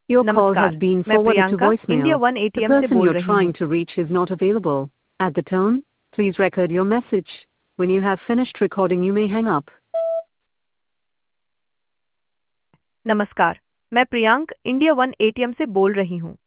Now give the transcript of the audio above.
Your call has नमस्कार, been मैं forwarded to Priyanka India voicemail. One The ATM से person बोल you're रही हूँ। trying to reach is not available. At the tone, please record your message. When you have finished recording, you may hang up. नमस्कार, मैं Priyank India one ATM से बोल रही हूँ।